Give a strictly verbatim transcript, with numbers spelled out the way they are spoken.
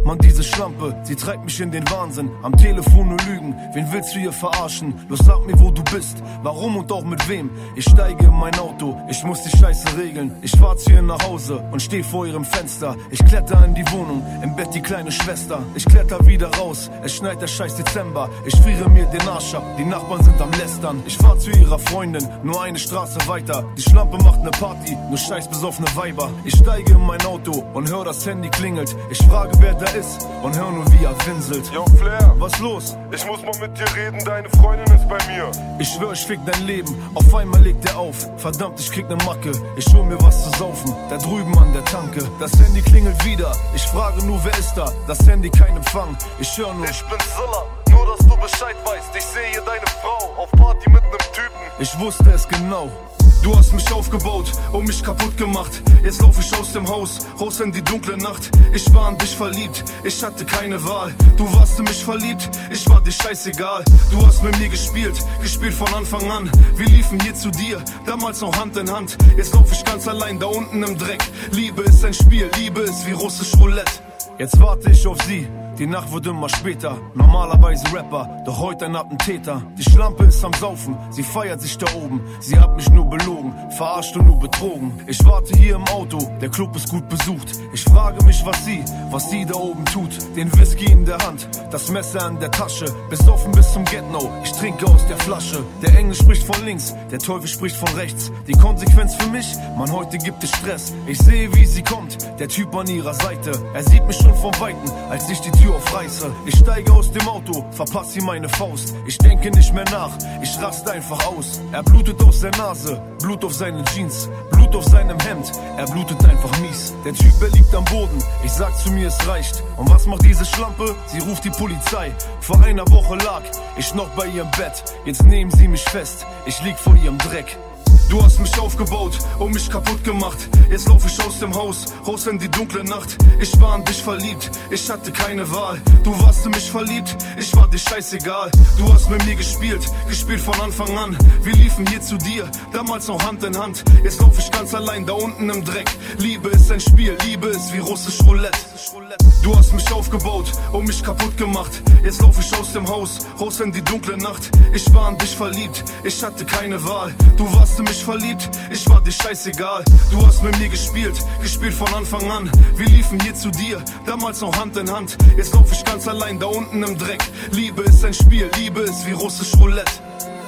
Mann, diese Schlampe, sie treibt mich in den Wahnsinn. Am Telefon nur Lügen, wen willst du hier verarschen? Los, sag mir, wo du bist, warum und auch mit wem. Ich steige in mein Auto, ich muss die Scheiße regeln. Ich fahr zu ihr nach Hause und steh vor ihrem Fenster. Ich kletter in die Wohnung, im Bett die kleine Schwester. Ich kletter wieder raus, es schneit der scheiß Dezember. Ich friere mir den Arsch ab, die Nachbarn sind am Lästern. Ich fahr zu ihrer Freundin, nur eine Straße weiter. Die Schlampe macht ne Party, nur scheiß besoffene Weiber. Ich steige in mein Auto und hör das Handy klingelt. Ich frage, wer da ist und hör nur, wie er winselt. Yo, Flair, was los? Ich muss mal mit dir reden, deine Freundin ist bei mir. Ich schwör, ich fick dein Leben, auf einmal legt er auf. Verdammt, ich krieg ne Macke, ich hol mir was zu saufen. Da drüben an der Tanke, das Handy klingelt wieder. Ich frage nur, wer ist da? Das Handy kein Empfang, ich hör nur: Ich bin Zilla, nur dass du Bescheid weißt. Ich sehe hier deine Frau auf Party mit nem Typen. Ich wusste es genau. Du hast mich aufgebaut und mich kaputt gemacht. Jetzt lauf ich aus dem Haus, raus in die dunkle Nacht. Ich war an dich verliebt, ich hatte keine Wahl. Du warst in mich verliebt, ich war dir scheißegal. Du hast mit mir gespielt, gespielt von Anfang an. Wir liefen hier zu dir, damals noch Hand in Hand. Jetzt lauf ich ganz allein da unten im Dreck. Liebe ist ein Spiel, Liebe ist wie russisch Roulette. Jetzt warte ich auf sie, die Nacht wird immer später. Normalerweise Rapper, doch heute ein Attentäter. Die Schlampe ist am Saufen, sie feiert sich da oben. Sie hat mich nur belogen, verarscht und nur betrogen. Ich warte hier im Auto, der Club ist gut besucht. Ich frage mich, was sie, was sie da oben tut. Den Whisky in der Hand, das Messer in der Tasche. Besoffen bis zum Get-No, ich trinke aus der Flasche. Der Engel spricht von links, der Teufel spricht von rechts. Die Konsequenz für mich, Mann, heute gibt es Stress. Ich sehe, wie sie kommt, der Typ an ihrer Seite. Er sieht mich schon von Weitem, als ich die Tür aufreiße. Ich steige aus dem Auto, verpasse ihm meine Faust. Ich denke nicht mehr nach, ich raste einfach aus. Er blutet aus der Nase, Blut auf seinen Jeans, Blut auf seinem Hemd, er blutet einfach mies. Der Typ, er liegt am Boden, ich sag zu mir, es reicht. Und was macht diese Schlampe? Sie ruft die Polizei. Vor einer Woche lag ich noch bei ihrem Bett. Jetzt nehmen sie mich fest, ich lieg vor ihrem Dreck. Du hast mich aufgebaut und mich kaputt gemacht. Jetzt lauf ich aus dem Haus, raus in die dunkle Nacht. Ich war an dich verliebt, ich hatte keine Wahl. Du warst in mich verliebt, ich war dir scheißegal. Du hast mit mir gespielt, gespielt von Anfang an. Wir liefen hier zu dir, damals noch Hand in Hand. Jetzt lauf ich ganz allein da unten im Dreck. Liebe ist ein Spiel, Liebe ist wie russisch Roulette. Du hast mich aufgebaut und mich kaputt gemacht. Jetzt lauf ich aus dem Haus, raus in die dunkle Nacht. Ich war an dich verliebt, ich hatte keine Wahl. Du warst in mich verliebt, ich war dir scheißegal. Du hast mit mir gespielt, gespielt von Anfang an. Wir liefen hier zu dir, damals noch Hand in Hand. Jetzt lauf ich ganz allein da unten im Dreck. Liebe ist ein Spiel, Liebe ist wie russisch Roulette.